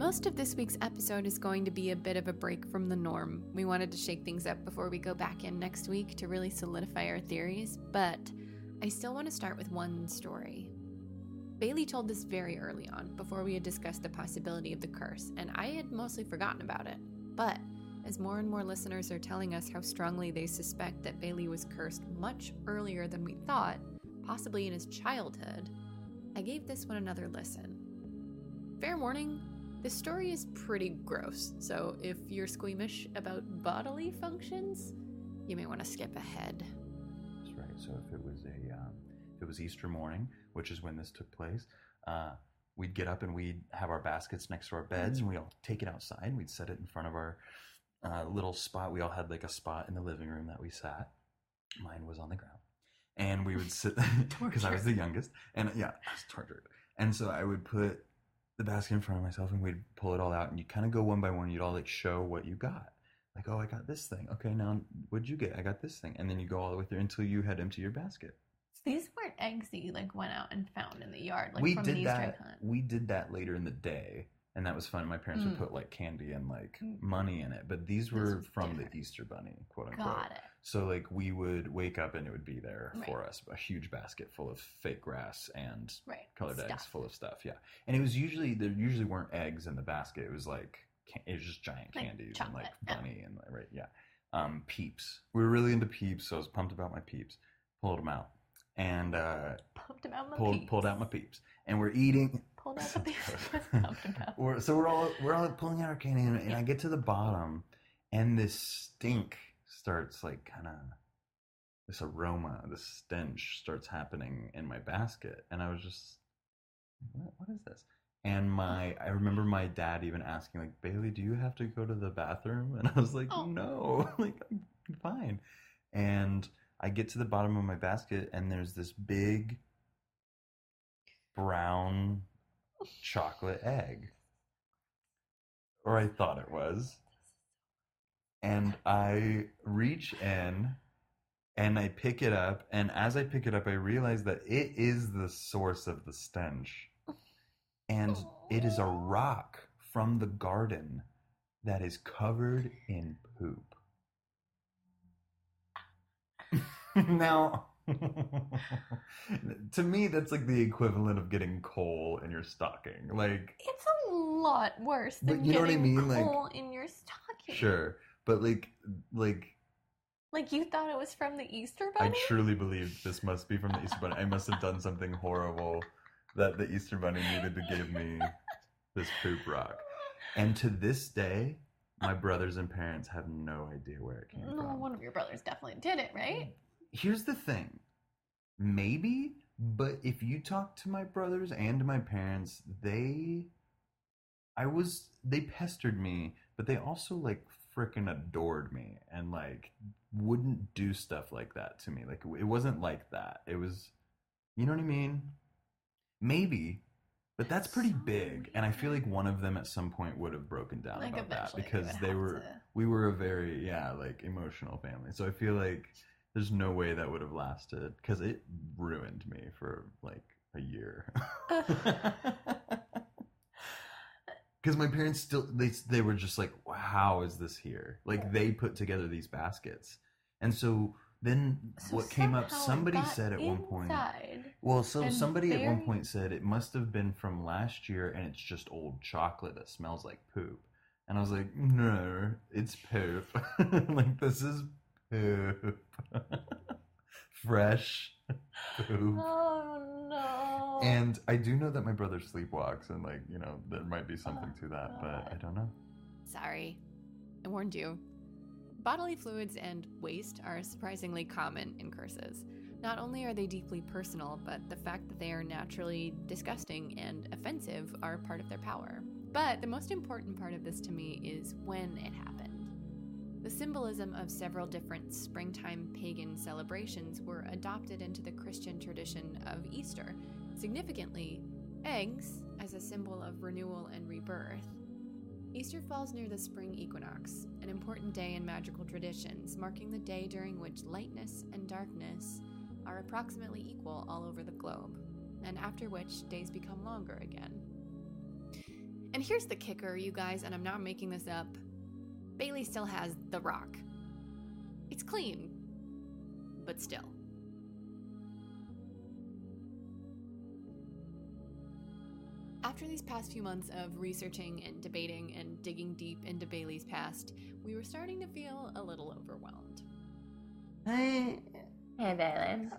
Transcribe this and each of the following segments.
Most of this week's episode is going to be a bit of a break from the norm. We wanted to shake things up before we go back in next week to really solidify our theories, but I still want to start with one story. Bailey told this very early on, before we had discussed the possibility of the curse, and I had mostly forgotten about it. But as more and more listeners are telling us how strongly they suspect that Bailey was cursed much earlier than we thought, possibly in his childhood, I gave this one another listen. Fair warning, this story is pretty gross, so if you're squeamish about bodily functions, you may want to skip ahead. That's right. So if it was Easter morning, which is when this took place, we'd get up and we'd have our baskets next to our beds, and we'd all take it outside. We'd set it in front of our little spot. We all had like a spot in the living room that we sat. Mine was on the ground, and we would sit because I was the youngest, and I was tortured. And so I would put the basket in front of myself, and we'd pull it all out, and you kind of go one by one. You'd all like show what you got. Like, oh, I got this thing. Okay, now what'd you get? I got this thing. And then you go all the way through until you had emptied your basket. So these weren't eggs that you like went out and found in the yard, like we from did an that. Easter hunt. We did that later in the day, and that was fun. My parents would put like candy and like money in it, but these were from different. The Easter Bunny, quote unquote. Got it. So like we would wake up and it would be there for us, a huge basket full of fake grass and colored eggs full of stuff. Yeah, and it was there usually weren't eggs in the basket. It was like it was just giant candies and like bunny and Peeps. We were really into Peeps, so I was pumped about my Peeps. Pulled them out and pulled out my Peeps, and we're eating. Pulled out the Peeps. So we're all pulling out our candy, and I get to the bottom, and this stink starts like kind of this aroma, this stench starts happening in my basket, and I was just, what is this? And I remember my dad even asking, like, Bailey, do you have to go to the bathroom? And I was like, no, like, I'm fine. And I get to the bottom of my basket, and there's this big brown chocolate egg. Or I thought it was. And I reach in, and I pick it up, and as I pick it up, I realize that it is the source of the stench. And it is a rock from the garden that is covered in poop. Now, to me, that's like the equivalent of getting coal in your stocking. Like, it's a lot worse than you know getting what I mean? coal like, in your stocking. Sure, but like you thought it was from the Easter Bunny? I truly believed this must be from the Easter Bunny. I must have done something horrible that the Easter Bunny needed to give me this poop rock. And to this day, my brothers and parents have no idea where it came from. One of your brothers definitely did it, right? Here's the thing. Maybe, but if you talk to my brothers and to my parents, they pestered me, but they also like freaking adored me and like wouldn't do stuff like that to me. Like it wasn't like that. It was, you know what I mean? Maybe, but that's pretty big, and I feel like one of them at some point would have broken down like about that eventually because we were a very like emotional family. So I feel like there's no way that would have lasted because it ruined me for like a year. Because my parents still they were just like, wow, how is this here? Like they put together these baskets, and so. Then what came up, somebody said at one point, somebody at one point said it must have been from last year and it's just old chocolate that smells like poop. And I was like, no, it's poop. Like, this is poop. Fresh poop. Oh, no. And I do know that my brother sleepwalks and, like, you know, there might be something to that, but I don't know. Sorry. I warned you. Bodily fluids and waste are surprisingly common in curses. Not only are they deeply personal, but the fact that they are naturally disgusting and offensive are part of their power. But the most important part of this to me is when it happened. The symbolism of several different springtime pagan celebrations were adopted into the Christian tradition of Easter. Significantly, eggs as a symbol of renewal and rebirth. Easter falls near the spring equinox, an important day in magical traditions, marking the day during which lightness and darkness are approximately equal all over the globe, and after which days become longer again. And here's the kicker, you guys, and I'm not making this up. Bailey still has the rock. It's clean, but still. After these past few months of researching and debating and digging deep into Bailey's past, we were starting to feel a little overwhelmed. Hey, Bailey.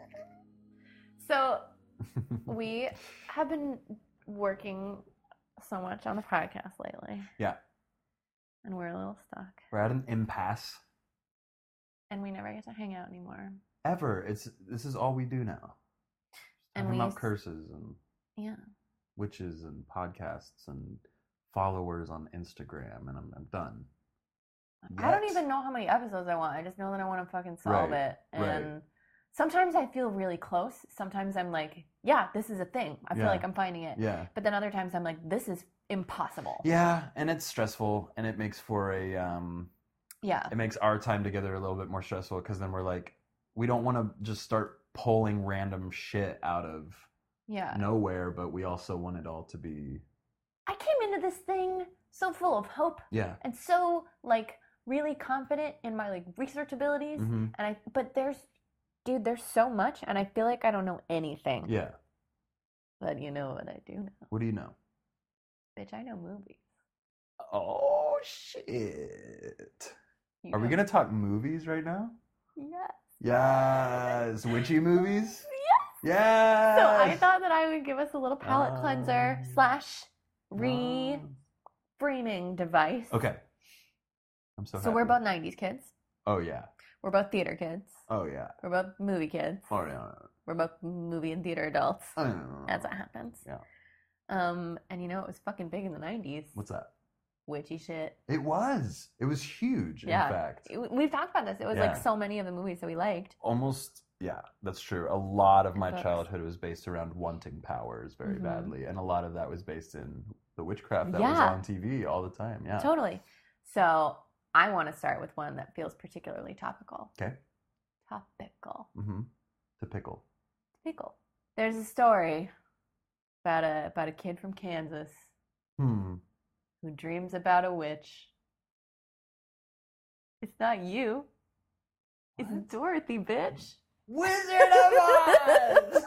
So, we have been working so much on the podcast lately. Yeah. And we're a little stuck. We're at an impasse. And we never get to hang out anymore. Ever. This is all we do now. And Talking we about curses and Yeah. witches and podcasts and followers on Instagram, and I'm done. I don't Yet. even know how many episodes I want. I just know that I want to fucking solve Right, it. And right. sometimes I feel really close. Sometimes I'm like, yeah, this is a thing. I feel Yeah. like I'm finding it. Yeah. But then other times I'm like, this is impossible. Yeah, and it's stressful, and it makes for a Yeah. it makes our time together a little bit more stressful because then we're like, we don't want to just start pulling random shit out of Yeah. nowhere, but we also want it all to be I came into this thing so full of hope yeah. and so like really confident in my like research abilities. Mm-hmm. And but there's so much, and I feel like I don't know anything. Yeah. But you know what I do know? What do you know? Bitch, I know movies. Oh shit! You Are we know- gonna talk movies right now? Yes. Yes, witchy movies. Yes. Yes. So I thought that I would give us a little palate cleanser / Oh. reframing device. Okay. I'm so. So we're happy. both 90s kids. Oh yeah. We're both theater kids. Oh yeah. We're both movie kids. Oh yeah. We're both movie and theater adults. Oh. That's what happens. Yeah. And you know, it was fucking big in the 90s. What's that? Witchy shit. It was. It was huge. Yeah. In fact. We've talked about this. It was Yeah. like so many of the movies that we liked. Almost. Yeah, that's true. A lot of my Books. childhood was based around wanting powers very Mhm. badly, and a lot of that was based in the witchcraft that was Yeah. on TV all the time. Yeah. Totally. So I want to start with one that feels particularly topical. Okay. Topical. Mm-hmm. To pickle. Topical. There's a story about a kid from Kansas Hmm. who dreams about a witch. It's not you. It's What? Dorothy, bitch. Wizard of Oz.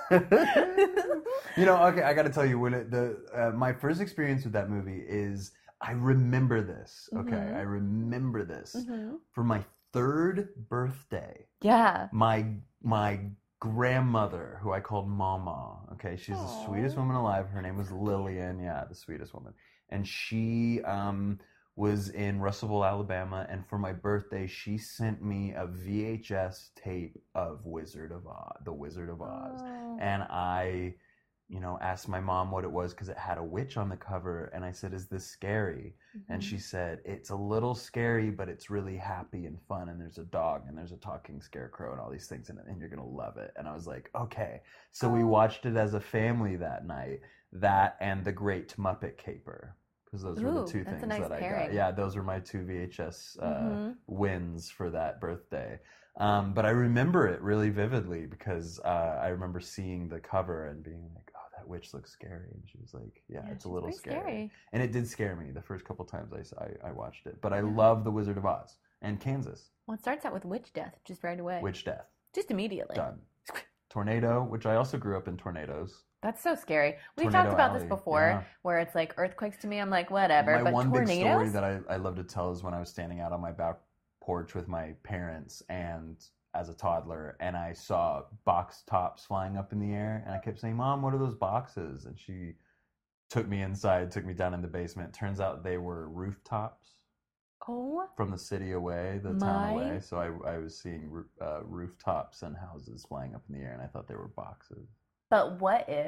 You know, okay, I got to tell you, when my first experience with that movie is, I remember this. Okay, Mhm. I remember this Mm-hmm. for my 3rd birthday. Yeah. My grandmother, who I called Mama. Okay, she's the Aw. sweetest woman alive. Her name was Lillian. Yeah, the sweetest woman. And she was in Russellville, Alabama, and for my birthday, she sent me a VHS tape of The Wizard of Oz. Oh. And I, asked my mom what it was because it had a witch on the cover, and I said, "Is this scary?" And she said, "It's a little scary, but it's really happy and fun, and there's a dog, and there's a talking scarecrow, and all these things in it, and you're gonna love it." And I was like, okay. So we Oh. watched it as a family that night, that and The Great Muppet Caper. Because those were the Ooh, two that's a things nice that I pairing. got. Yeah, those were my 2 VHS Mhm. wins for that birthday. But I remember it really vividly because I remember seeing the cover and being like, "Oh, that witch looks scary." And she was like, "Yeah, it's a she's little pretty scary." And it did scare me the first couple times I watched it. But I Yeah. love The Wizard of Oz and Kansas. Well, it starts out with witch death just right away. Witch death. Just immediately. Done. Tornado, which I also grew up in tornadoes. That's so scary. We've Tornado talked about this Alley, before, yeah. where it's like earthquakes to me. I'm like, whatever. My But one tornadoes? big story that I love to tell is when I was standing out on my back porch with my parents and as a toddler, and I saw box tops flying up in the air, and I kept saying, "Mom, what are those boxes?" And she took me inside, took me down in the basement. Turns out they were rooftops Oh, from the city away, the town away. So I was seeing rooftops and houses flying up in the air, and I thought they were boxes. but what if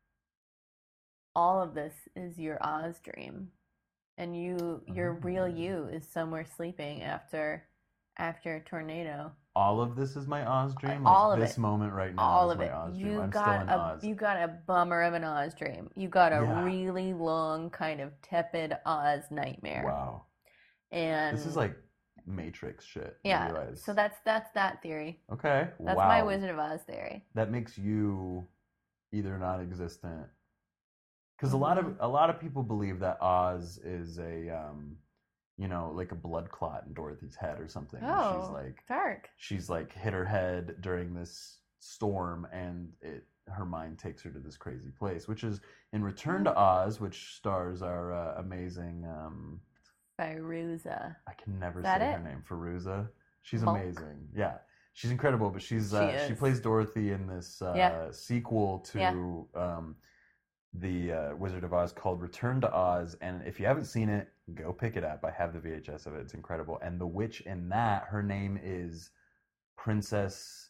all of this is your Oz dream, and your real you is somewhere sleeping after a tornado? All of this is my Oz dream. All Like of this it. moment right now All is of my it. Oz dream. You I'm still got in a Oz. you got a bummer of an Oz dream. You got a Yeah. really long kind of tepid Oz nightmare. Wow, And this is like Matrix shit. you yeah. realize. So that's that theory. Okay. That's wow. my Wizard of Oz theory. That makes you either non-existent Because a lot of people believe that Oz is a like a blood clot in Dorothy's head or something. Oh, dark. She's like hit her head during this storm, and her mind takes her to this crazy place, which is in Return to Oz, which stars our amazing Fairuza. I can never Is say that her it? name. Fairuza. She's Bulk. amazing. Yeah. She's incredible, but she is. plays Dorothy in this Yeah. sequel to Yeah. the Wizard of Oz called Return to Oz. And if you haven't seen it, go pick it up. I have the VHS of it. It's incredible. And the witch in that, her name is Princess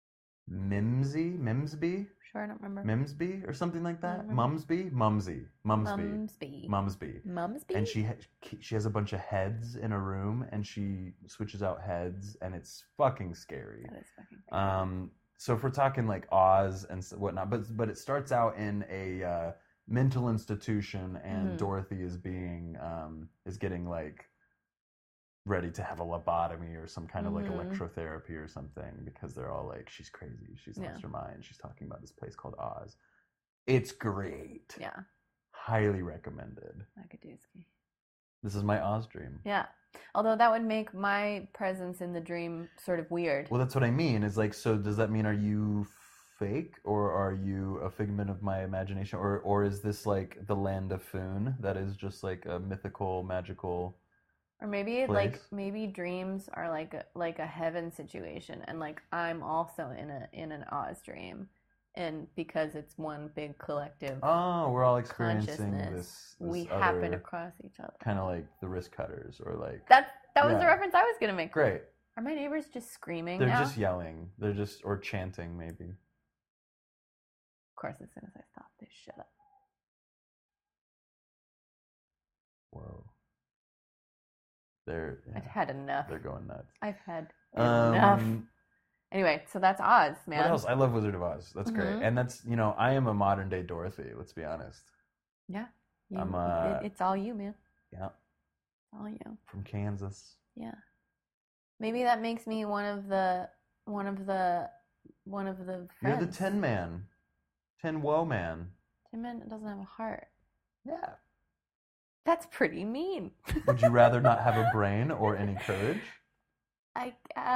Mimsby? Sure, I don't remember. Mimsby or something like that? remember. Mumsby? Mumsby. Mumsby. And she has a bunch of heads in a room, and she switches out heads, and it's fucking scary. That is fucking crazy. So if we're talking like Oz and whatnot, but it starts out in a mental institution, and Dorothy is getting like ready to have a lobotomy or some kind of like electrotherapy or something, because they're all like, she's crazy, she's lost her mind, she's talking about this place called Oz. It's great. Yeah. Highly recommended. Akadooski. This is my Oz dream. Yeah. Although that would make my presence in the dream sort of weird. Well, that's what I mean. Is like, so does that mean, are you fake, or are you a figment of my imagination, or is this like the land of Foon that is just like a mythical, magical? Or maybe place? maybe dreams are like a heaven situation, and like I'm also in an Oz dream, and because it's one big collective Oh, we're all experiencing consciousness, this we other, happen across each other. kind of like the Wrist Cutters, or like That was Yeah. the reference I was gonna make. great. Are my neighbors just screaming They're now? just yelling. They're just or chanting maybe. Of course, as soon as I stop, they shut up. Whoa. They're I've had enough. They're going nuts. I've had enough. Um, Anyway, so that's Oz, man. What else? I love Wizard of Oz. That's great. Mhm. And that's, I am a modern day Dorothy, let's be honest. Yeah. I'm, it's all you, man. Yeah. It's all you. From Kansas. Yeah. Maybe that makes me one of the friends. You're the Tin Man. Tin Woe Man. Tin Man doesn't have a heart. Yeah. That's pretty mean. Would you rather not have a brain or any courage? I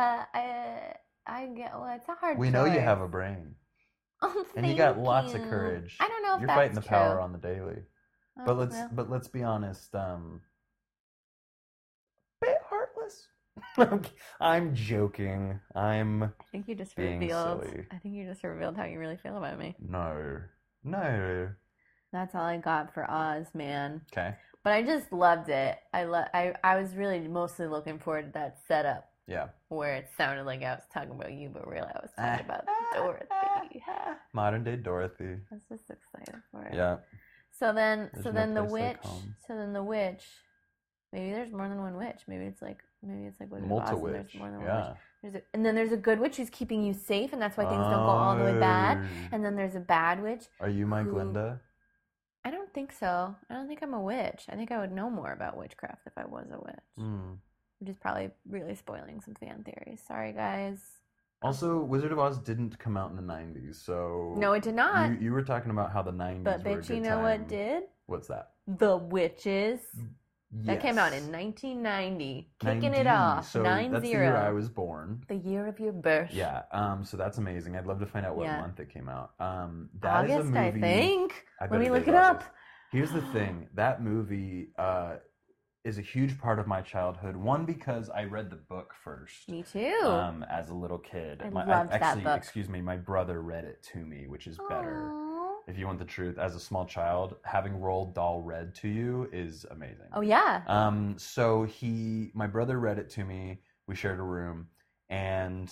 get. Well, it's a hard. We know you choice. have a brain. Oh, And you got thank lots of you. courage. I don't know if You're that's fighting the true. power on the daily. Oh, But well. let's be honest, bit heartless. I'm joking. I think you just being revealed. silly. I think you just revealed how you really feel about me. No. That's all I got for Oz, man. Okay. But I just loved it. I was really mostly looking forward to that setup Yeah. where it sounded like I was talking about you, but really I was talking about Dorothy. Modern day Dorothy. I was just excited for it. Yeah. So then, There's so no then the place like witch. home. So then the witch. Maybe there's more than one witch. Maybe it's like Wizard of Oz and Multi-witch. there's more than one Yeah. witch. And then there's a good witch who's keeping you safe, and that's why things don't go all the way bad. Oh. And then there's a bad witch. Are you my who- Glinda? I don't think so. I don't think I'm a witch. I think I would know more about witchcraft if I was a witch. Hmm. Which is probably really spoiling some fan theories. Sorry, guys. Also, Wizard of Oz didn't come out in the 90s, so... No, it did not. You were talking about how the 90s But were a bitch, you good know what time. did? What's that? The Witches. That came out Yes. in 1990. Kicking 90. it off. So 9-0. that's the year I was born. The year of your birth. Yeah, so that's amazing. I'd love to find out what Yeah. month it came out. That is a August, movie... I think. I Let bet me it look is it up. August. Here's the thing. That movie is a huge part of my childhood. One, because I read the book first. Me too. As a little kid. I loved that actually, book. excuse me, my brother read it to me, which is better. Aw. If you want the truth, as a small child, having Roald Dahl read to you is amazing. Oh, yeah. So my brother read it to me. We shared a room, and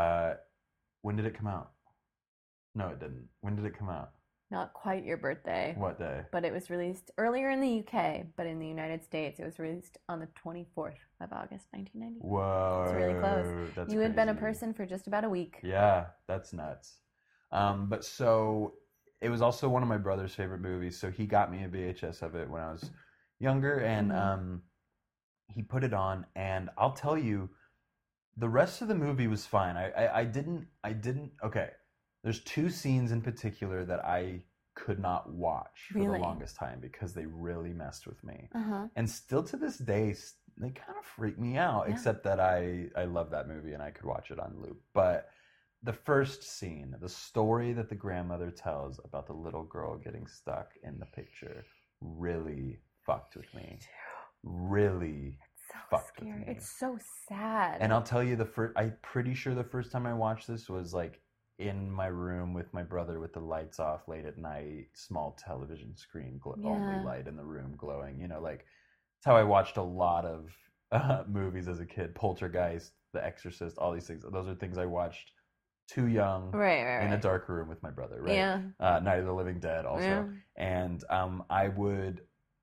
when did it come out? No, it didn't. When did it come out? Not quite your birthday. What day? But it was released earlier in the UK, but in the United States, it was released on the 24th of August, 1990. Whoa, It's really close. That's You had been a crazy. person for just about a week. Yeah, that's nuts. But so it was also one of my brother's favorite movies, so he got me a VHS of it when I was younger, and he put it on, and I'll tell you, the rest of the movie was fine. I didn't. Okay, there's two scenes in particular that I could not watch for Really? the longest time because they really messed with me. Uh-huh. And still to this day, they kind of freak me out, Yeah. except that I love that movie and I could watch it on loop. But the first scene, the story that the grandmother tells about the little girl getting stuck in the picture really fucked with me. Really So fucked with scary. me. It's so sad. And I'll tell you, I'm pretty sure the first time I watched this was like in my room with my brother with the lights off late at night, small television screen, only light in the room glowing. You know, like it's how I watched a lot of movies as a kid. Poltergeist, The Exorcist, all these things. Those are things I watched too young right. in a dark room with my brother, right? Yeah. Night of the Living Dead also. Yeah. And I would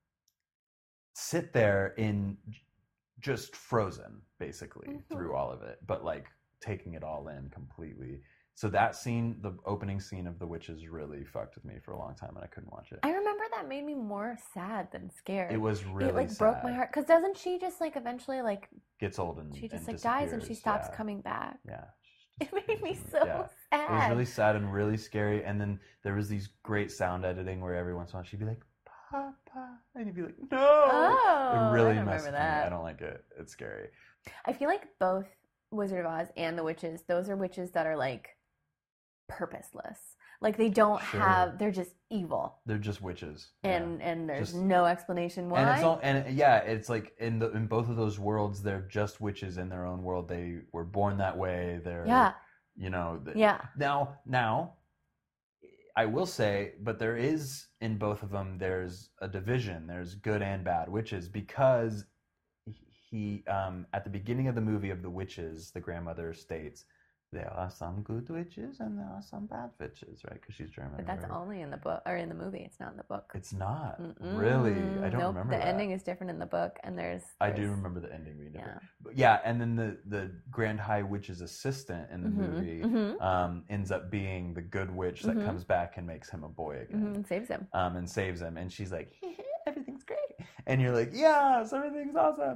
sit there in just frozen basically through all of it, but like taking it all in completely. So that scene, the opening scene of The Witches, really fucked with me for a long time, and I couldn't watch it. I remember that made me more sad than scared. It was really it like sad. broke my heart because doesn't she just like eventually like Gets old and she just and like dies and she disappears. stops Yeah. coming back. Yeah. It made me so Yeah. sad. It was really sad and really scary. And then there was these great sound editing where every once in a while she'd be like, "Papa," and he'd be like, "No." Oh, It really I don't messed remember with me. that. I don't like it. It's scary. I feel like both Wizard of Oz and the witches, those are witches that are like purposeless. Like they don't Sure. have, they're just evil. They're just witches. And there's Just- no explanation why. And it's all, and yeah, it's like in both of those worlds, they're just witches in their own world. They were born that way. They're Yeah. you know. Yeah. Now, I will say, but there is in both of them. There's a division. There's good and bad witches because he at the beginning of the movie of the witches, the grandmother states there are some good witches and there are some bad witches, right? Because she's German. But that's or whatever. only in the book or in the movie. It's not in the book. It's not Mm-mm. really. I don't Nope, remember the that. ending is different in the book, and I do remember the ending being different. Yeah. But yeah, and then the Grand High Witch's assistant in the movie ends up being the good witch that comes back and makes him a boy again. and saves him. And saves him. And she's like, everything's great. And you're like, yes, everything's awesome.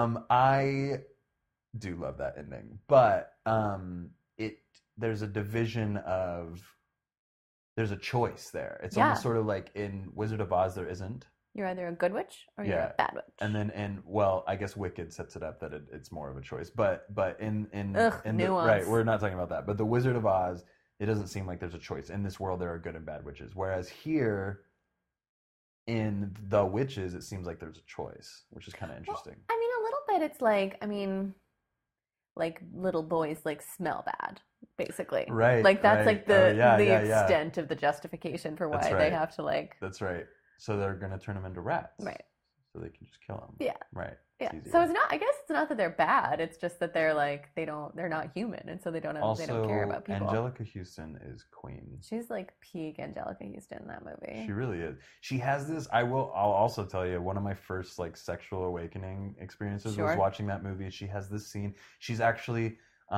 I do love that ending. But there's a division of, there's a choice there. It's Yeah. almost sort of like in Wizard of Oz, there isn't. You're either a good witch or you're Yeah. a bad witch. And then, well, I guess Wicked sets it up that it's more of a choice. But in Ugh, the, nuance. right, we're not talking about that. But the Wizard of Oz, it doesn't seem like there's a choice. In this world, there are good and bad witches. Whereas here, in the witches, it seems like there's a choice, which is kind of interesting. I mean, a little bit. It's like, I mean, like little boys like smell bad, basically. Right. Like that's right. like the yeah. extent of the justification for why That's they right. have to like. That's right. So they're gonna turn them into rats. Right. So they can just kill them. Yeah. Right. Yeah. easier. So it's not. I guess it's not that they're bad. It's just that they're like they're not human, and so they don't Also, they don't care about people. Angelica Houston is queen. She's like peak Angelica Houston in that movie. She really is. She has this. I'll also tell you, one of my first like sexual awakening experiences Sure. was watching that movie. She has this scene. She's actually,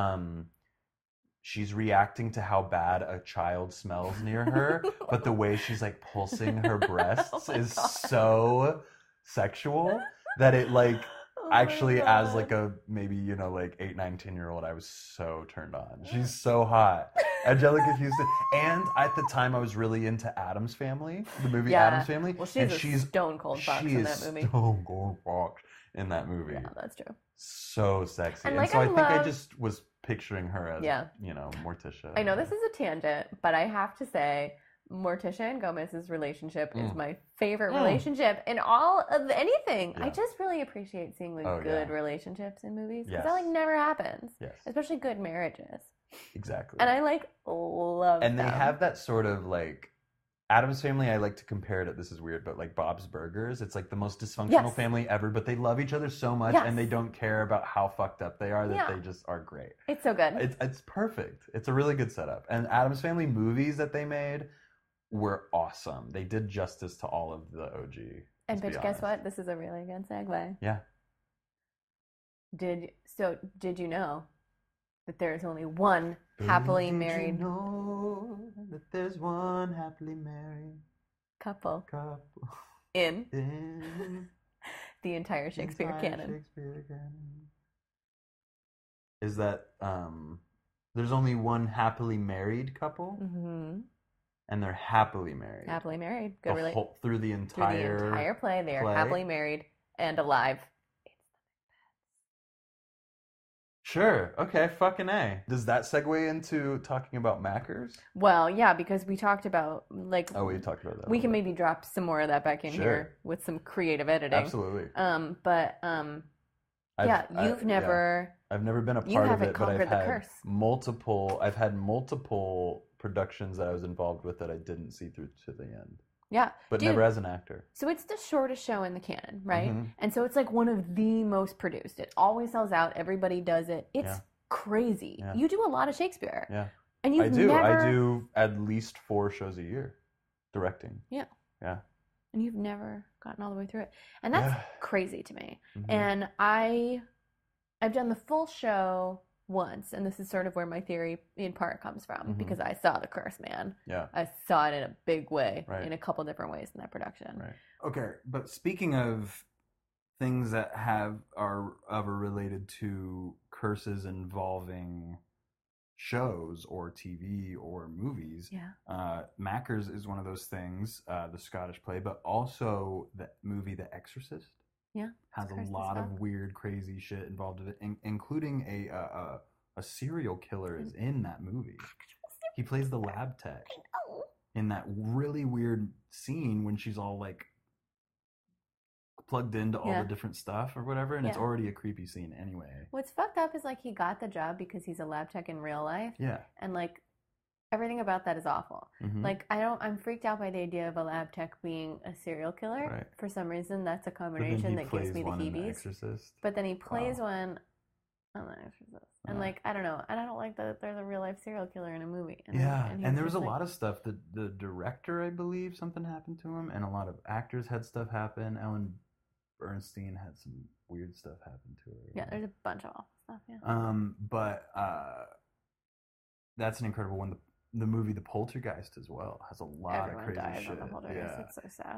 she's reacting to how bad a child smells near her, but the way she's like pulsing her breasts my is God. so sexual that it like. Oh my Actually, as God. like a maybe 8, 9, 10-year-old, I was so turned on. She's so hot, Angelica Houston. And at the time, I was really into Addams Family, the movie Yeah. Addams Family. Well, and she's a stone cold fox she in is that movie. Stone cold fox in that movie. Yeah, that's true. So sexy. And, And, like, so I I think I love- just was picturing her as Yeah. Morticia. I know this is a tangent, but I have to say, Morticia and Gomez's relationship is my favorite relationship in all of anything. I Yeah. just really appreciate seeing like Oh, good yeah. relationships in movies because Yes. that like never happens, Yes, especially good marriages. exactly. And I like love. And they them. have that sort of like Addams Family. I like to compare it. This is weird, but like Bob's Burgers. It's like the most dysfunctional Yes. family ever, but they love each other so much, Yes. and they don't care about how fucked up they are. That Yeah. they just are great. It's so good. It's perfect. It's a really good setup. And Addams Family movies that they made were awesome. They did justice to all of the OG. And let's be bitch, guess honest. what? This is a really good segue. Yeah. Did you know that there is only one happily Did you married know that there's one happily married couple couple in in the entire Shakespeare entire canon? Shakespeare canon. Is that there's only one happily married couple? Mm-hmm. and they're happily married. Happily married. Good relate. Through the entire Through the entire play, they are happily married and alive. Sure. Okay. Fucking A. Does that segue into talking about Mackers? Well, yeah, because we talked about Oh, we talked about that. We can maybe drop some more of that back in here with some creative editing. Absolutely. You've never. Yeah. I've never been a part of it, but I've had multiple productions that I was involved with that I didn't see through to the end. Yeah. But never as an actor. So it's the shortest show in the canon, right? Mm-hmm. And so it's like one of the most produced. It always sells out. Everybody does it. It's crazy. Yeah. You do a lot of Shakespeare. Yeah. And I do at least 4 shows a year directing. Yeah. Yeah. And you've never gotten all the way through it. And that's crazy to me. Mm-hmm. And I've done the full show once, and this is sort of where my theory in part comes from, because I saw The Curse Man. Yeah. I saw it in a big way, right. in a couple different ways in that production. Right. Okay, but speaking of things that are related to curses involving shows or TV or movies, Mackers is one of those things, the Scottish play, but also the movie The Exorcist. Yeah, has a lot of weird, crazy shit involved in it, including a serial killer is in that movie. He plays the lab tech in that really weird scene when she's all like plugged into all the different stuff or whatever, and it's already a creepy scene anyway. What's fucked up is like he got the job because he's a lab tech in real life. Yeah, and like everything about that is awful. Mm-hmm. Like I'm freaked out by the idea of a lab tech being a serial killer. Right. For some reason, that's a combination that gives me the heebies. But then he plays one on The Exorcist, and like I don't know, and I don't like that there's a real life serial killer in a movie. And there was a lot of stuff. The director, I believe, something happened to him, and a lot of actors had stuff happen. Ellen Bernstein had some weird stuff happen to her. Yeah, there's a bunch of awful stuff. Yeah. But that's an incredible one. The movie The Poltergeist as well has a lot of crazy dies shit. On the Poltergeist. It's so sad.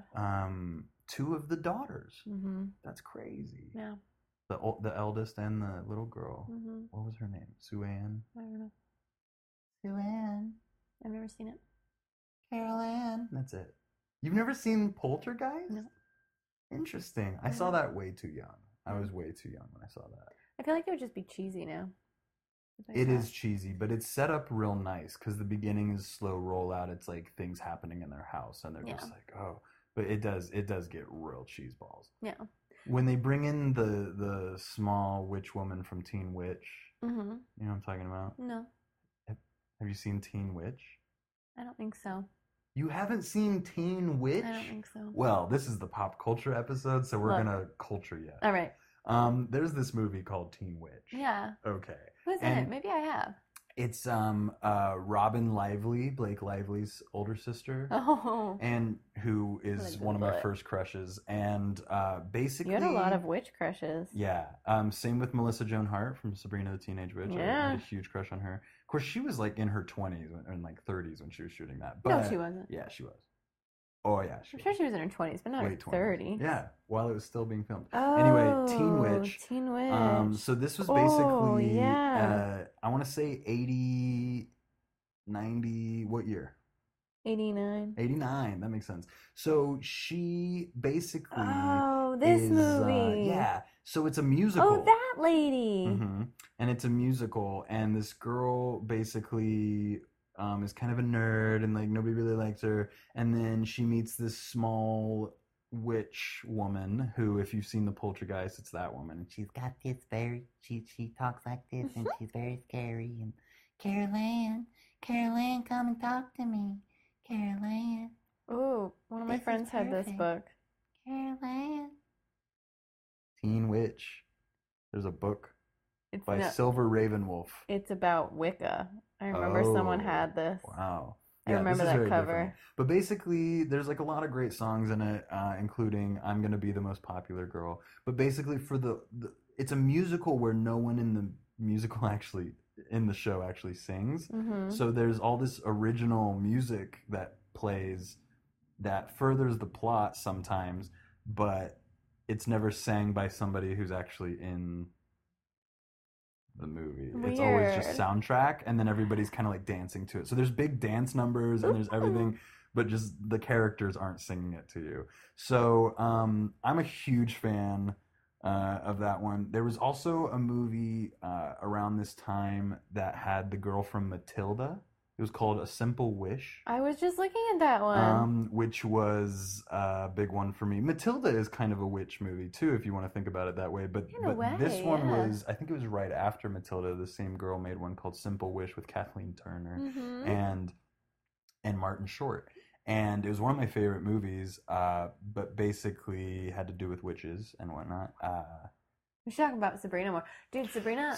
2 of the daughters. Mm-hmm. That's crazy. Yeah. The eldest and the little girl. Mm-hmm. What was her name? Sue Ann? I don't know. Sue Ann. I've never seen it. Carol Ann. That's it. You've never seen Poltergeist? No. Interesting. I saw that way too young. I was way too young when I saw that. I feel like it would just be cheesy now. It is cheesy, but it's set up real nice because the beginning is slow rollout. It's like things happening in their house, and they're just like, oh. But it does get real cheese balls. Yeah. When they bring in the small witch woman from Teen Witch, you know what I'm talking about? No. Have you seen Teen Witch? I don't think so. You haven't seen Teen Witch? I don't think so. Well, this is the pop culture episode, so we're gonna culture you. All right. There's this movie called Teen Witch. Yeah. Okay. Who's in it? Maybe I have. It's Robin Lively, Blake Lively's older sister. Oh. And who is one of my first crushes. And basically... You had a lot of witch crushes. Yeah. Same with Melissa Joan Hart from Sabrina the Teenage Witch. Yeah. I had a huge crush on her. Of course, she was like in her 20s and like 30s when she was shooting that. But, no, she wasn't. Yeah, she was. Oh, yeah. I'm sure she was in her 20s, but not her 30s. Yeah, while it was still being filmed. Oh, anyway, Teen Witch. Teen Witch. So this was basically, I want to say 80, 90, what year? 89. 89, that makes sense. So she basically this movie. Yeah, so it's a musical. Oh, that lady. Mm-hmm. And it's a musical, and this girl basically... is kind of a nerd and like nobody really likes her, and then she meets this small witch woman who, if you've seen The Poltergeist, it's that woman. She's got this she talks like this and she's very scary, and Carol Ann, come and talk to me, Carol Ann. Ooh, one of my friends had this book. Carol Ann. Teen Witch. There's a book by Silver Ravenwolf. It's about Wicca. I remember someone had this. Wow. I remember that cover. But basically, there's like a lot of great songs in it, including I'm Gonna Be the Most Popular Girl. But basically, it's a musical where no one in the musical in the show actually sings. Mm-hmm. So there's all this original music that plays that furthers the plot sometimes, but it's never sang by somebody who's actually in the movie. It's always just Weird. soundtrack, and then everybody's kind of like dancing to it. So there's big dance numbers and there's everything, but just the characters aren't singing it to you. So I'm a huge fan of that one. There was also a movie around this time that had the girl from Matilda. It was called A Simple Wish. I was just looking at that one. Which was a big one for me. Matilda is kind of a witch movie too, if you want to think about it that way. But, In a way, this one yeah. was, I think it was right after Matilda. The same girl made one called Simple Wish with Kathleen Turner Mhm. and Martin Short. And it was one of my favorite movies, but basically had to do with witches and whatnot. We should talk about Sabrina more. Dude,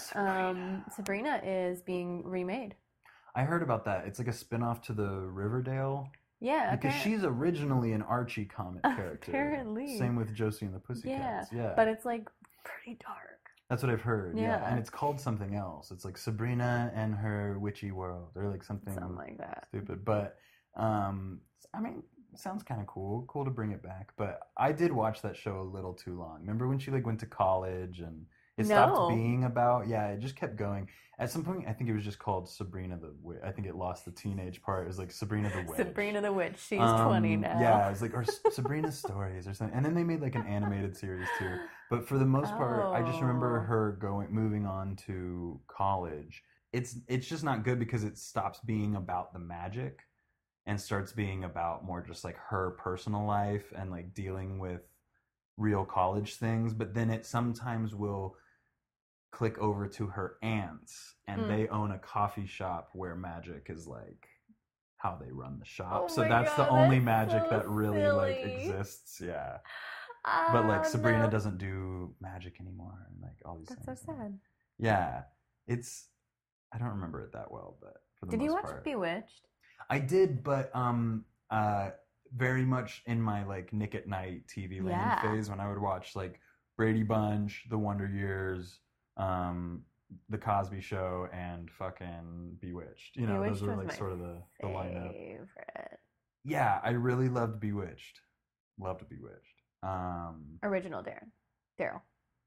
Sabrina is being remade. I heard about that. It's like a spin-off to the Riverdale. Yeah, Because she's originally an Archie comic character. Apparently. Same with Josie and the Pussycats. Yeah. but it's like pretty dark. That's what I've heard. Yeah. Yeah. And it's called something else. It's like Sabrina and Her Witchy World or like something like that. stupid. But I mean, it sounds kind of cool. Cool to bring it back. But I did watch that show a little too long. Remember when she like went to college and it stopped No. being about, it just kept going. At some point, I think it was just called Sabrina the Witch. I think it lost the teenage part. It was like Sabrina the Witch. Sabrina the Witch. She's 20 now. Yeah, it was like, or Sabrina's Stories or something. And then they made like an animated series too. But for the most part, I just remember her moving on to college. It's just not good because it stops being about the magic and starts being about more just like her personal life and like dealing with real college things. But then it sometimes will click over to her aunts and they own a coffee shop where magic is like how they run the shop. Oh So my that's God, the only that's magic so that really like silly. exists. Yeah. But like Sabrina no. doesn't do magic anymore and like all these That's so things. sad. Yeah. I don't remember it that well, but for the Did most you watch part. Bewitched? I did, but very much in my like Nick at Night TV Land Yeah. phase when I would watch like Brady Bunch, The Wonder Years, The Cosby Show, and fucking Bewitched. You know, Bewitched those were was like my sort of the lineup. Favorite. Yeah, I really loved Bewitched. Loved Bewitched. Original Daryl.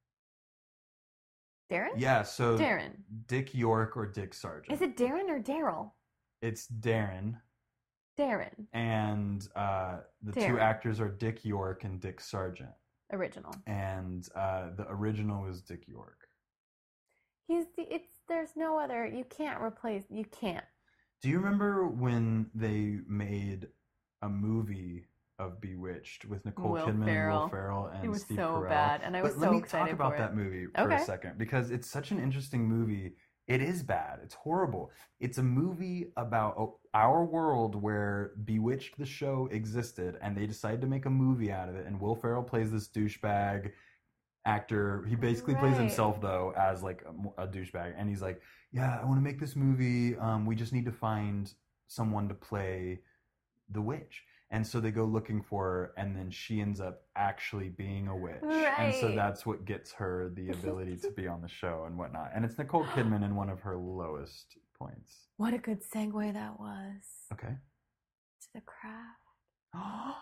Darren? Yeah, so Darren. Dick York or Dick Sargent. Is it Darren or Daryl? It's Darren. Darren. And the two Darren. actors are Dick York and Dick Sargent. Original. And the original was Dick York. There's no other, you can't. Do you remember when they made a movie of Bewitched with Nicole Will Kidman Ferrell. and Will Ferrell and It was Steve so Carell? bad, and I was But so let me excited talk about for that it. movie for Okay. a second because it's such an interesting movie. It is bad. It's horrible. It's a movie about our world where Bewitched the show existed and they decided to make a movie out of it, and Will Ferrell plays this douchebag actor. He basically plays Right. himself though as like a douchebag, and he's like, yeah, I want to make this movie. We just need to find someone to play the witch. And so they go looking for her, and then she ends up actually being a witch. And so Right. that's what gets her the ability to be on the show and whatnot. And it's Nicole Kidman in one of her lowest points. What a good segue that was. Okay. To The Craft.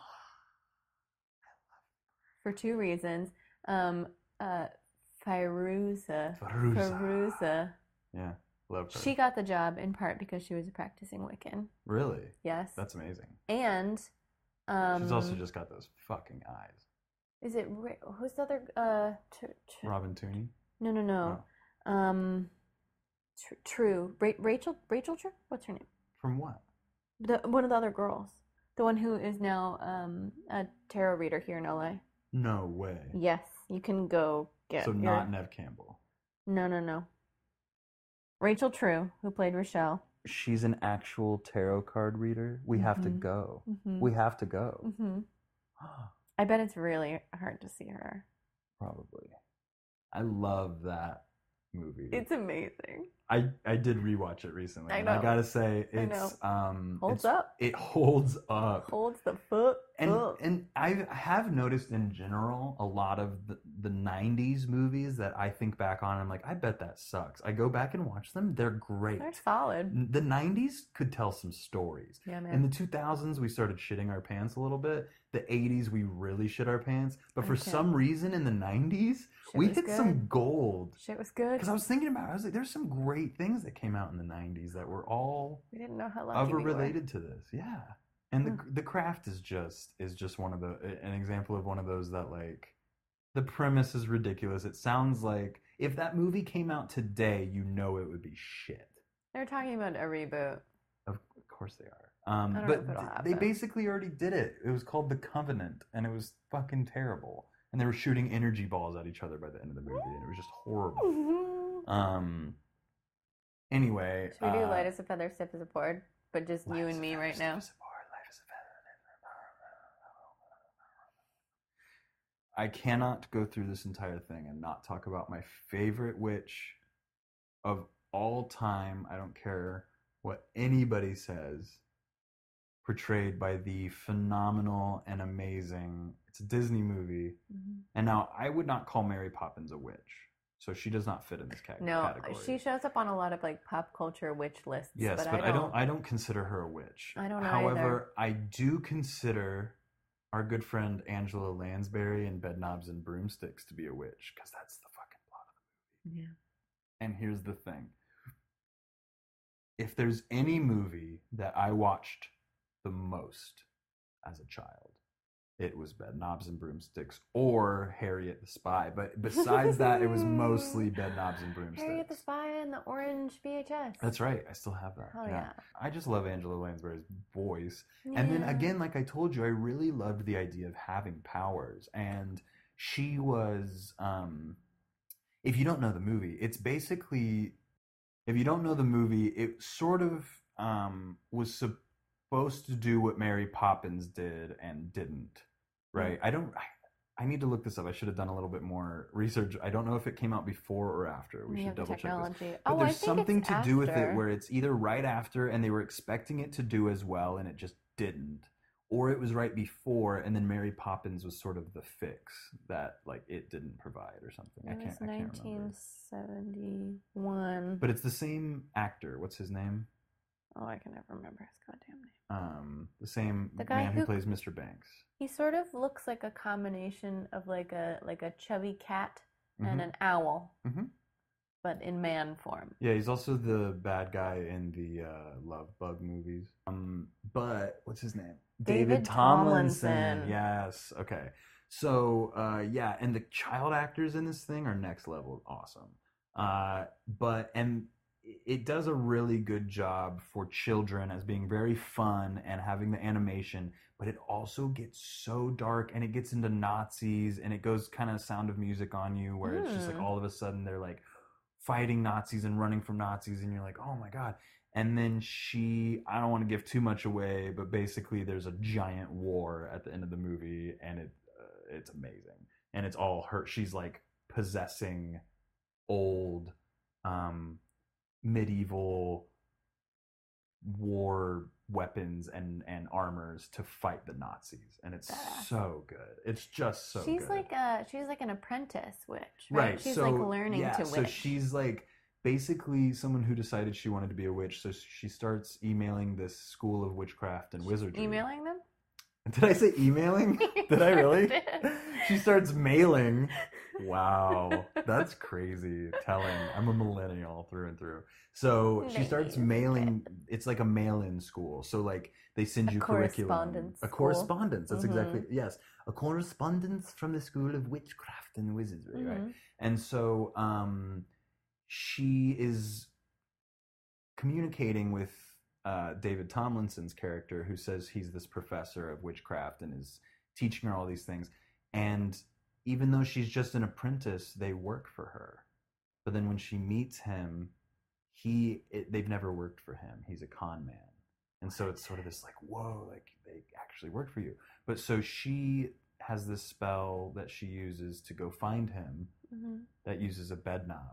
For two reasons. Fairuza. Yeah, love her. She got the job in part because she was a practicing Wiccan. Really? Yes. That's amazing. And She's also just got those fucking eyes. is it who's the other Robin Tooney? No. Oh. True. Rachel True? What's her name? From what? One of the other girls. The one who is now a tarot reader here in LA. No way. Yes, you can go get So your... not Nev Campbell. No. Rachel True, who played Rochelle. She's an actual tarot card reader. We have to Mhm. go. Mhm. We have to go. Mm-hmm. I bet it's really hard to see her. Probably. I love that movie. It's amazing. I did rewatch it recently. I And know. I gotta say, I it's Holds up. It holds up. Holds the foot up. And I have noticed in general a lot of the 90s movies that I think back on, I'm like, I bet that sucks. I go back and watch them, they're great. They're solid. The 90s could tell some stories. Yeah, man. In the 2000s, we started shitting our pants a little bit. The 80s, we really shit our pants. But for Okay. some reason in the 90s, Shit we was hit good. some gold. Shit was good. Because I was thinking about it, I was like, there's some great things that came out in the 90s that were all We didn't know how lucky we were. related to this. Yeah. And the Craft is just one of an example of one of those that, like, the premise is ridiculous. It sounds like if that movie came out today, you know it would be shit. They're talking about a reboot. Of course they are. don't know But if it'll they happen. basically already did it. It was called The Covenant, and it was fucking terrible. And they were shooting energy balls at each other by the end of the movie, and it was just horrible. Anyway. Should we do light as a feather, stiff as a board? But just Light you as and a me feather, right stiff now? as a board, light as a feather. I cannot go through this entire thing and not talk about my favorite witch of all time. I don't care what anybody says. Portrayed by the phenomenal and amazing, it's a Disney movie. Mhm. And now I would not call Mary Poppins a witch. So she does not fit in this category. No, she shows up on a lot of like pop culture witch lists. Yes, but I don't consider her a witch. I don't know However, I do consider our good friend Angela Lansbury in Bedknobs and Broomsticks to be a witch, because that's the fucking plot of the movie. Yeah. And here's the thing. If there's any movie that I watched the most as a child, it was Bedknobs and Broomsticks or Harriet the Spy. But besides that, it was mostly Bedknobs and Broomsticks. Harriet the Spy and the orange VHS. That's right. I still have that. Oh, yeah. I just love Angela Lansbury's voice. And then Yeah. again, like I told you, I really loved the idea of having powers. And she was, if you don't know the movie, it's basically, if you don't know the movie, it sort of was supposed to do what Mary Poppins did and didn't. Right? I need to look this up. I should have done a little bit more research. I don't know if it came out before or after. We should double check this. Technology. But I there's think something it's to do with it after. where it's either right after and they were expecting it to do as well and it just didn't, or it was right before and then Mary Poppins was sort of the fix that like it didn't provide or something. It I was can't remember. 1971. But it's the same actor. What's his name? Oh, I can never remember his goddamn name. The same The guy man who who- plays Mr. Banks. He sort of looks like a combination of like a chubby cat and Mhm. an owl, Mhm. but in man form. Yeah, he's also the bad guy in the Love Bug movies. But what's his name? David Tomlinson. Yes. Okay. So yeah, and the child actors in this thing are next level awesome. And it does a really good job for children as being very fun and having the animation, but it also gets so dark and it gets into Nazis and it goes kind of Sound of Music on you where it's just like all of a sudden they're like fighting Nazis and running from Nazis and you're like, oh my God. And then I don't want to give too much away, but basically there's a giant war at the end of the movie and it's amazing. And it's all her. She's like possessing old medieval war weapons and armors to fight the Nazis, and it's Badass. so good. It's just so She's good. she's like an apprentice witch, right? Right. She's so, like learning yeah, to so witch. she's like basically someone who decided she wanted to be a witch. So she starts emailing this school of witchcraft and wizardry. Emailing them? Did I say emailing? Did I really? did. She starts mailing. Wow, that's crazy. Telling. I'm a millennial through and through. So she starts Nice. mailing. It's like a mail-in school. So like they send A you curriculum. correspondence A school. correspondence. That's Mhm. exactly, yes. A correspondence from the School of Witchcraft and Wizardry, right? Mhm. And so she is communicating with David Tomlinson's character, who says he's this professor of witchcraft and is teaching her all these things. And even though she's just an apprentice, they work for her. But then when she meets him, they've never worked for him. He's a con man. And so it's sort of this like, whoa, like they actually work for you. But so she has this spell that she uses to go find him Mhm. that uses a bed knob.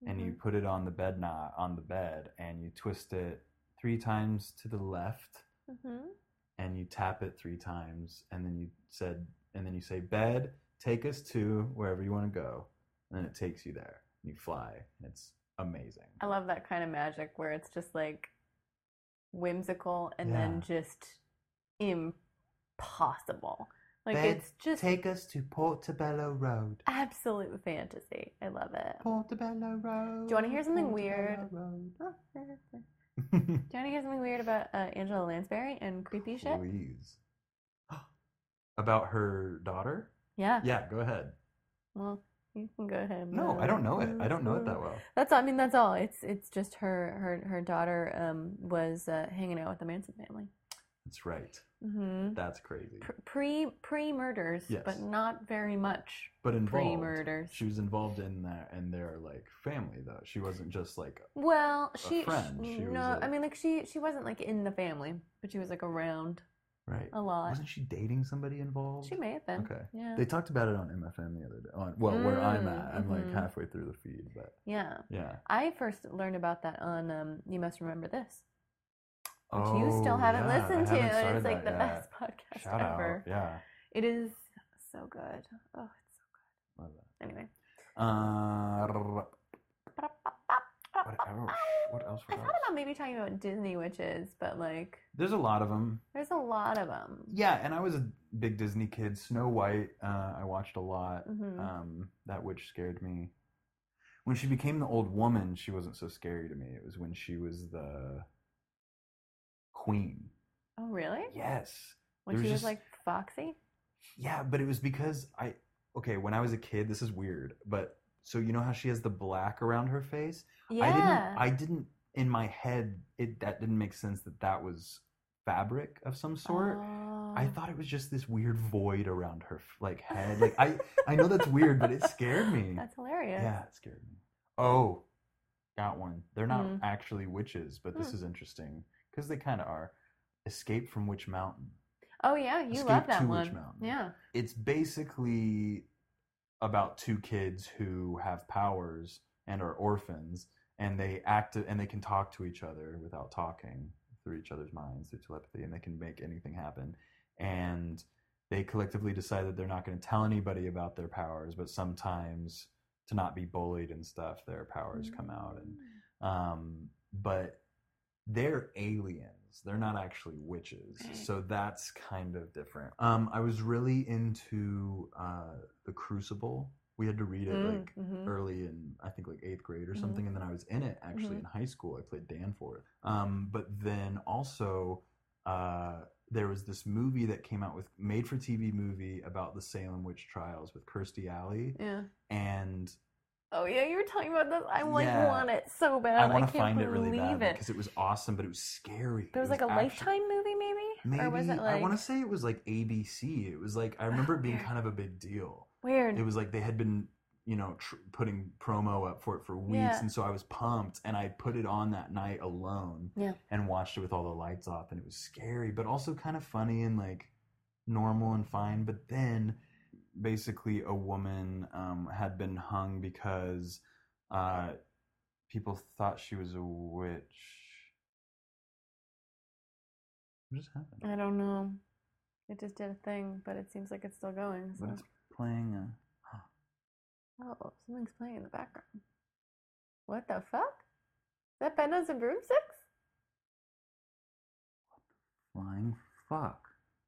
and you put it on the bed knot on the bed, and you twist it 3 times to the left, and you tap it 3 times, and then you say, "Bed, take us to wherever you want to go," and then it takes you there. You fly, and it's amazing. I love that kind of magic where it's just like whimsical and then just impossible. Like Bed, it's just take us to Portobello Road. absolute fantasy. I love it. Portobello Road. Do you want to hear something Portobello weird? Road. Oh, do you want to hear something weird about Angela Lansbury and creepy shit? Please. About her daughter? Yeah. Yeah, go ahead. Well, you can go ahead. No, I don't know it. I don't know it that well. That's all. I mean, that's all. It's just her daughter was hanging out with the Manson family. That's right. Mm-hmm. That's crazy. Pre murders, Yes. but not very much. But involved. Pre-murders. She was involved in their like family though. She wasn't just like Well, friend. She was no, like- I mean like she wasn't like in the family, but she was like around right. a lot. Wasn't she dating somebody involved? She may have been. Okay. Yeah. They talked about it on MFM the other day. Where I'm at. I'm like Mhm. halfway through the feed, but Yeah. yeah. I first learned about that on You Must Remember This, which Oh, you still haven't yeah, listened I to, haven't and started it's like that the yet. best podcast Shout ever. out. Yeah. It is so good. Oh, it's so Love good. Anyway. that. What else? I thought about maybe talking about Disney witches, but like, There's a lot of them. there's a lot of them. Yeah, and I was a big Disney kid. Snow White, I watched a lot. Mhm. That witch scared me. When she became the old woman, she wasn't so scary to me. It was when she was the queen. Oh, really? Yes. When There she was just- like Foxy? Yeah, but it was because when I was a kid, this is weird, but so you know how she has the black around her face? Yeah. I didn't in my head that didn't make sense that was fabric of some sort. I Oh. thought it was just this weird void around her like head. Like I know that's weird, but it scared me. That's hilarious. Yeah, it scared me. Oh, got one. They're not Hmm. actually witches, but this is interesting because they kind of are. Escape from Witch Mountain. Oh, yeah. You Escape love that to one. Witch Mountain. Yeah. It's basically about 2 kids who have powers and are orphans, and they can talk to each other without talking through each other's minds through telepathy, and they can make anything happen. And they collectively decide that they're not going to tell anybody about their powers, but sometimes to not be bullied and stuff, their powers come out. And but they're aliens. They're not actually witches, so that's kind of different. I was really into The Crucible. We had to read it like early in, I think, like 8th grade or something, and then I was in it actually in high school. I played Danforth. But then also there was this movie that came out with made-for-TV movie about the Salem witch trials with Kirstie Alley, Yeah. and Oh, yeah. You were talking about this. I Yeah. want it so bad. I want can't to find it really believe bad it. because it was awesome, but it was scary. There was like a Lifetime movie, maybe? Or was it like I want to say it was like ABC. It was like I remember it being weird. kind of a big deal. weird? It was like they had been, putting promo up for it for weeks, Yeah. and so I was pumped, and I put it on that night alone, Yeah. and watched it with all the lights off, and it was scary, but also kind of funny and like normal and fine. But then, basically, a woman had been hung because people thought she was a witch. What just happened? I don't know. It just did a thing, but it seems like it's still going. So. But it's playing a... Oh, something's playing in the background. What the fuck? Is that Bedknobs and Broomsticks? Flying fuck.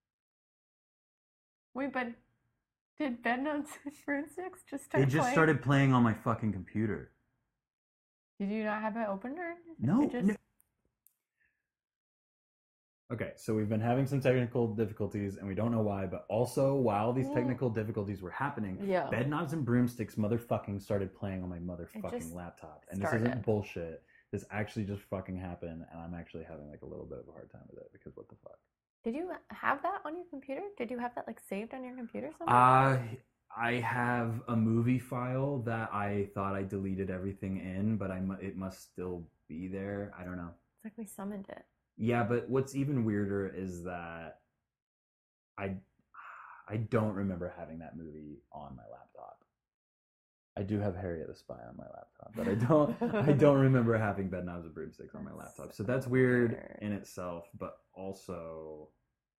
Wait, but did Bedknobs and Broomsticks just start It just playing? started playing on my fucking computer. Did you not have it open or? No, It just... no. Okay, so we've been having some technical difficulties, and we don't know why, but also, while these technical difficulties were happening, Yeah. Bedknobs and Broomsticks motherfucking started playing on my just motherfucking laptop. And this started. isn't bullshit. This actually just fucking happened, and I'm actually having like a little bit of a hard time with it, because what the fuck? Did you have that on your computer? Did you have that like saved on your computer somewhere? I have a movie file that I thought I deleted everything in, but it must still be there. I don't know. It's like we summoned it. Yeah, but what's even weirder is that I don't remember having that movie on my laptop. I do have Harriet the Spy on my laptop, but I don't remember having Bedknobs and Broomsticks on my laptop. So that's weird in itself, but also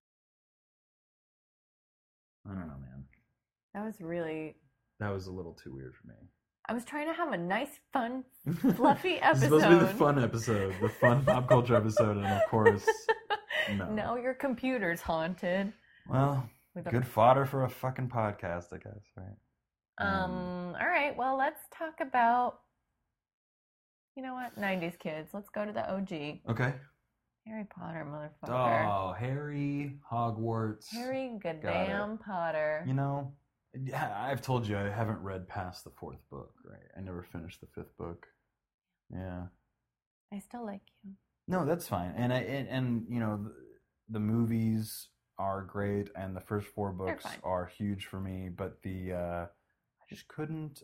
I don't know, man. That was a little too weird for me. I was trying to have a nice, fun, fluffy episode. It's supposed to be the fun episode, the fun pop culture episode, and of course, no. Now your computer's haunted. Well, good fodder for a fucking podcast, I guess, right? All right, well, let's talk about, you know what, 90s kids. Let's go to the OG. Okay. Harry Potter, motherfucker. Oh, Harry, Hogwarts. Harry goddamn Potter. You know, I've told you I haven't read past the 4th book, right? I never finished the 5th book. Yeah. I still like you. No, that's fine. And you know, the movies are great, and the first 4 books are huge for me, but I just couldn't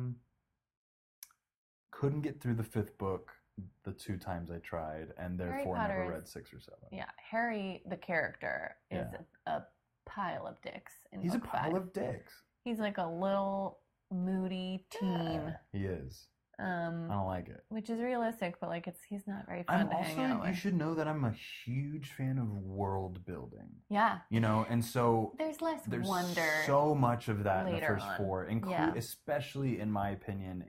get through the 5th book the 2 times I tried, and therefore never read 6 or 7. Yeah, Harry, the character, is a pile of dicks. He's a pile of dicks. He's like a little moody teen. Yeah, he is. I don't like it. Which is realistic, but like he's not very fun to hang out with. You should know that I'm a huge fan of world building. Yeah. You know, and so there's wonder. So much of that in the first on. 4, especially in my opinion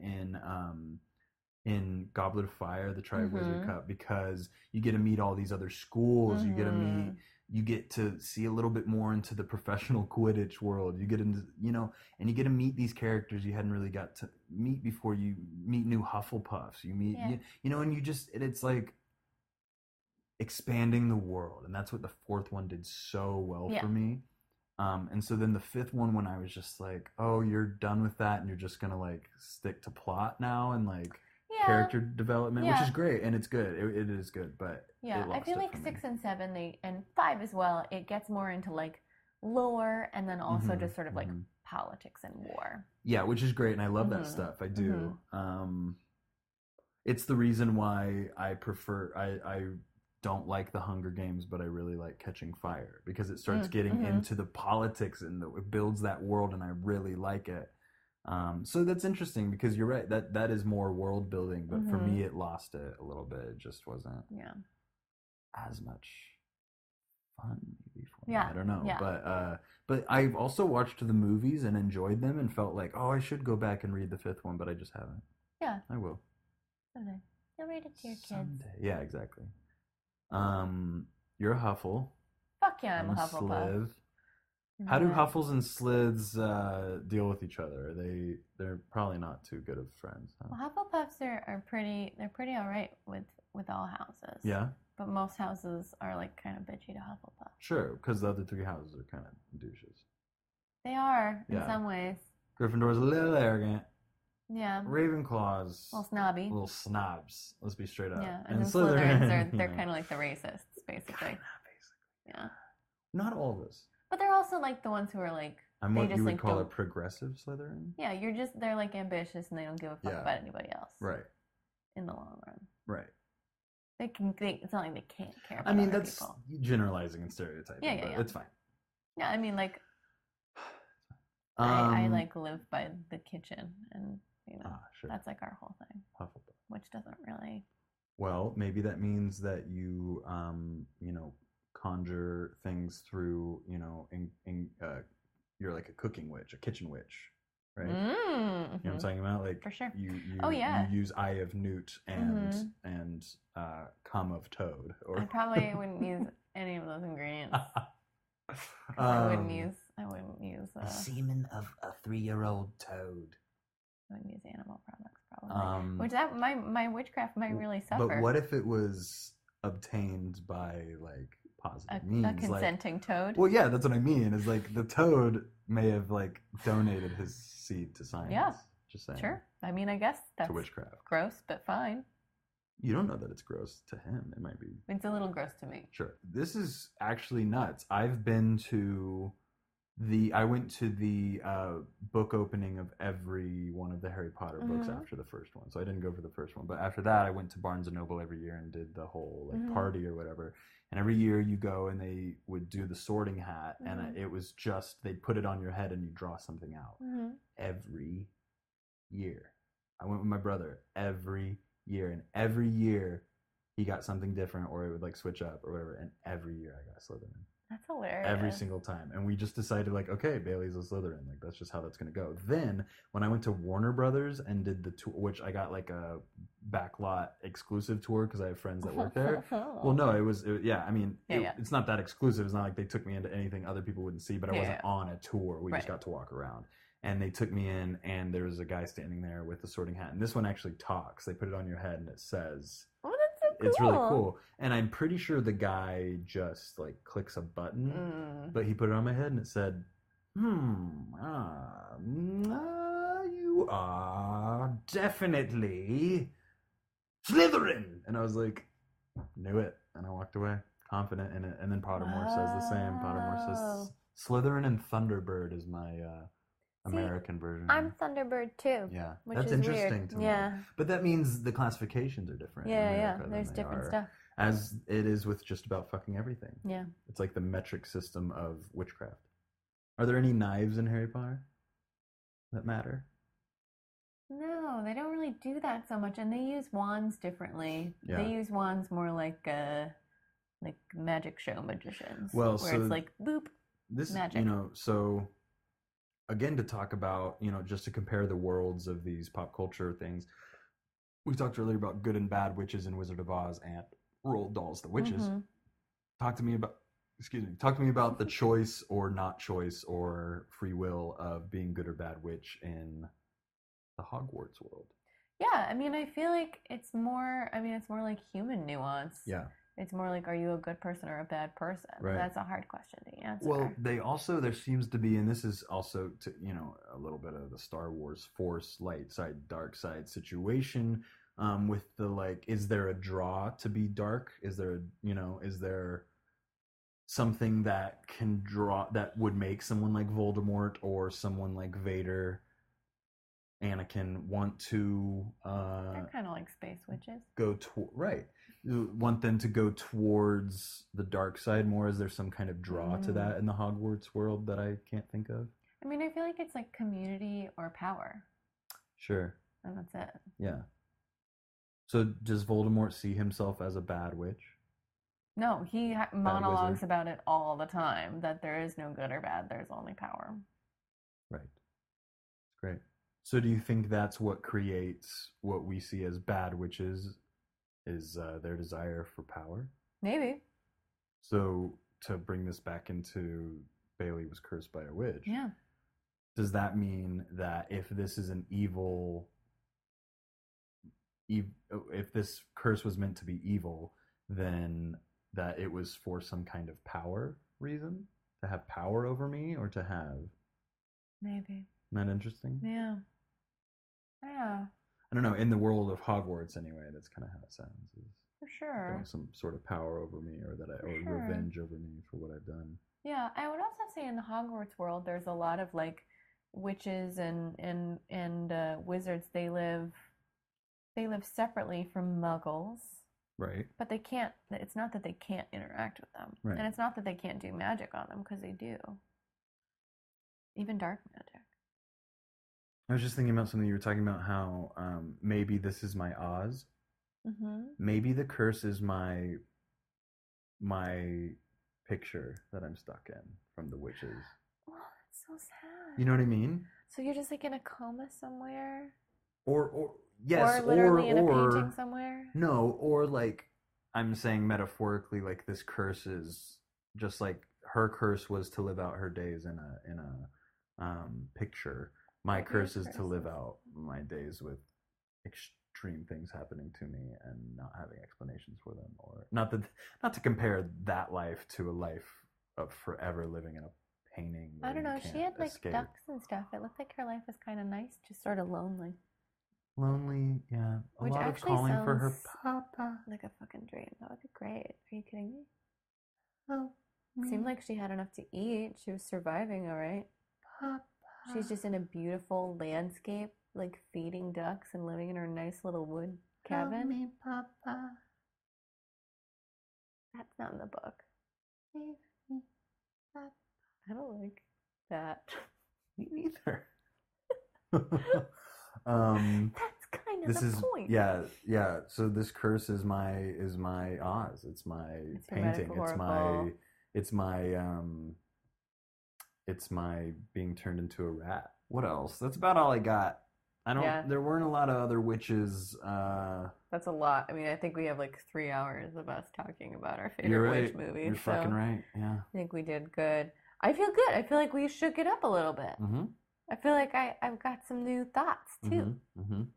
in Goblet of Fire, the Triwizard Cup, because you get to meet all these other schools. You get to see a little bit more into the professional Quidditch world. You get into, you know, and you get to meet these characters you hadn't really got to meet before. You meet new Hufflepuffs. You meet, you know, and you just, it's like expanding the world. And that's what the 4th one did so well for me. And so then the 5th one, when I was just like, oh, you're done with that and you're just going to like stick to plot now and like character development, which is great, and it's good. It is good, but I feel like 6 and 7, and 5 as well. It gets more into like lore, and then also just sort of like politics and war. Yeah, which is great, and I love that stuff. I do. It's the reason why I prefer. I don't like the Hunger Games, but I really like Catching Fire because it starts getting into the politics and it builds that world, and I really like it. So that's interesting because you're right, that is more world building, but for me it lost it a little bit. It just wasn't as much fun maybe for me. I don't know. But I've also watched the movies and enjoyed them and felt like, oh, I should go back and read the 5th one, but I just haven't. I will. Someday. You'll read it to your kids. Someday. Yeah, exactly. You're a Huffle. Fuck yeah, I'm a Hufflepuff. Sliv. How do Huffles and Sliths deal with each other? They're probably not too good of friends. Huh? Well, Hufflepuffs are pretty all right with all houses. Yeah. But most houses are like kind of bitchy to Hufflepuff. Sure, because the other 3 houses are kind of douches. They are in some ways. Gryffindor's a little arrogant. Yeah. Ravenclaw's a little snobby. Little snobs. Let's be straight up. Yeah, and Slytherins they're kind of like the racists, basically. Kinda, basically. Yeah. Not all of us. But they're also like the ones who are like. I'm what you would call a progressive Slytherin. Yeah, they're like ambitious and they don't give a fuck about anybody else. Right. In the long run. Right. It's not like they can't care about other that's people. Generalizing and stereotyping. Yeah. It's fine. Yeah, I mean, like, I like live by the kitchen, and you know, that's like our whole thing. Hufflepuff. Which doesn't really. Well, maybe that means that you, you know, conjure things through, you know, you're like a cooking witch, a kitchen witch, right? You know what I'm talking about? Like, for sure. You yeah. You use Eye of Newt and Cum of Toad. Or I probably wouldn't use any of those ingredients. I wouldn't use the semen of a 3-year-old toad. I wouldn't use animal products, probably. Which my witchcraft might really suffer. But what if it was obtained by like positive means? A consenting toad? Well, yeah, that's what I mean. Is like the toad may have like donated his seed to science. Yeah. Just saying. Sure. I mean, I guess that's to witchcraft. Gross, but fine. You don't know that it's gross to him. It might be. It's a little gross to me. Sure. This is actually nuts. I went to the book opening of every one of the Harry Potter books after the first one. So I didn't go for the first one. But after that, I went to Barnes & Noble every year and did the whole like party or whatever. And every year you go and they would do the sorting hat. And it was just, they'd put it on your head and you draw something out. Every year. I went with my brother every year, and every year he got something different, or it would like switch up or whatever. And every year I got Slytherin. That's hilarious. Every single time. And we just decided, like, okay, Bailey's a Slytherin. Like, that's just how that's going to go. Then, when I went to Warner Brothers and did the tour, which I got, like, a backlot exclusive tour because I have friends that work there. Well, no, it's not that exclusive. It's not like they took me into anything other people wouldn't see, but I wasn't on a tour. We just got to walk around. And they took me in, and there was a guy standing there with a sorting hat. And this one actually talks. They put it on your head, and it says... Oh, that's so cool. It's really cool. And I'm pretty sure the guy just like clicks a button, but he put it on my head and it said, you are definitely Slytherin. And I was like, knew it. And I walked away confident in it. And then Pottermore says the same. Pottermore says Slytherin and Thunderbird is my American version. I'm Thunderbird too. Yeah, which that's is interesting weird. to me. Yeah. But that means the classifications are different. Yeah. There's different stuff. As it is with just about fucking everything. Yeah. It's like the metric system of witchcraft. Are there any knives in Harry Potter that matter? No, they don't really do that so much, and they use wands differently. Yeah. They use wands more like magic show magicians. Well, where so it's like boop. This, magic. So again, to talk about, just to compare the worlds of these pop culture things, we talked earlier about good and bad witches in Wizard of Oz and Roald Dahl's The Witches. Mm-hmm. Talk to me about the choice or not choice or free will of being good or bad witch in the Hogwarts world. Yeah, I mean, I feel like it's more like human nuance. Yeah. It's more like, are you a good person or a bad person? Right. That's a hard question to answer. Well, there seems to be, and this is also to, a little bit of the Star Wars Force, light side, dark side situation, with the, like, is there a draw to be dark? Is there something that can draw, that would make someone like Voldemort or someone like Vader, Anakin, want to they're kind of like space witches. Want them to go towards the dark side more? Is there some kind of draw to that in the Hogwarts world that I can't think of? I mean, I feel like it's like community or power. Sure. And that's it. Yeah. So does Voldemort see himself as a bad witch? No, he monologues about it all the time, that there is no good or bad, there's only power. Right. Great. So do you think that's what creates what we see as bad witches, is their desire for power? Maybe. So to bring this back into Bailey was cursed by a witch. Yeah. Does that mean that if this is an if this curse was meant to be evil, then that it was for some kind of power reason? To have power over me, or to have... Maybe. Isn't that interesting? Yeah. Yeah. I don't know, in the world of Hogwarts anyway, that's kind of how it sounds. For sure. Some sort of power over me, or revenge over me for what I've done. Yeah, I would also say in the Hogwarts world, there's a lot of like witches and wizards. They live separately from Muggles. Right. But they can't. It's not that they can't interact with them, right. And it's not that they can't do magic on them, because they do. Even dark magic. I was just thinking about something you were talking about, how maybe this is my Oz. Mm-hmm. Maybe the curse is my picture that I'm stuck in from the witches. Oh, that's so sad. You know what I mean? So you're just like in a coma somewhere? Or yes, or literally in a painting somewhere? No, or like I'm saying metaphorically, like this curse is just like her curse was to live out her days in a picture. My curse is to live out my days with extreme things happening to me and not having explanations for them, or not to compare that life to a life of forever living in a painting. I don't know. She had like escape. ducks and stuff. It looked like her life was kind of nice, just sort of lonely. Lonely, yeah. Which lot actually of calling for her sounds papa. Like a fucking dream. That would be great. Are you kidding me? Oh, Seemed like she had enough to eat. She was surviving all right. Papa. She's just in a beautiful landscape, like feeding ducks and living in her nice little wood cabin. Help me, papa. That's not in the book. Save me, papa. I don't like that. Me neither. That's kind of This the is point. yeah. So this curse is my Oz. It's my It's your painting. metaphorical- It's my being turned into a rat. What else? That's about all I got. I don't. Yeah. There weren't a lot of other witches. That's a lot. I mean, I think we have like 3 hours of us talking about our You're favorite right. witch movies. You're so fucking right. Yeah. I think we did good. I feel good. I feel like we shook it up a little bit. Mm-hmm. I feel like I've got some new thoughts too. Mm-hmm. Mm-hmm.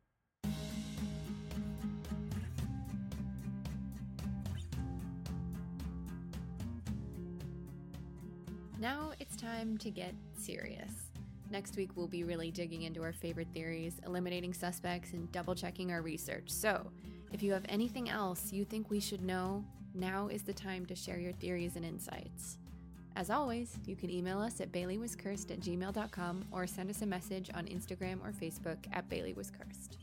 Now it's time to get serious. Next week, we'll be really digging into our favorite theories, eliminating suspects, and double checking our research. So, if you have anything else you think we should know, now is the time to share your theories and insights. As always, you can email us at baileywascursed@gmail.com or send us a message on Instagram or Facebook at baileyWasCursed.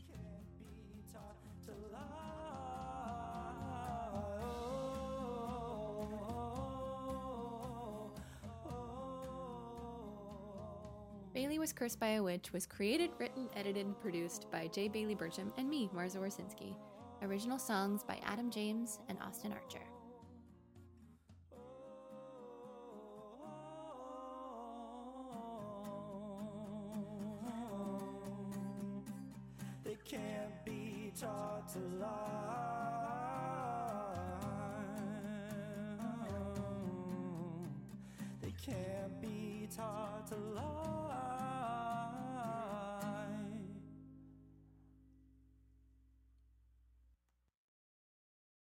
Bailey Was Cursed by a Witch was created, written, edited, and produced by J. Bailey Burcham and me, Marza Warsinski. Original songs by Adam James and Austin Archer. They can't be taught to lie. They can't be taught to lie.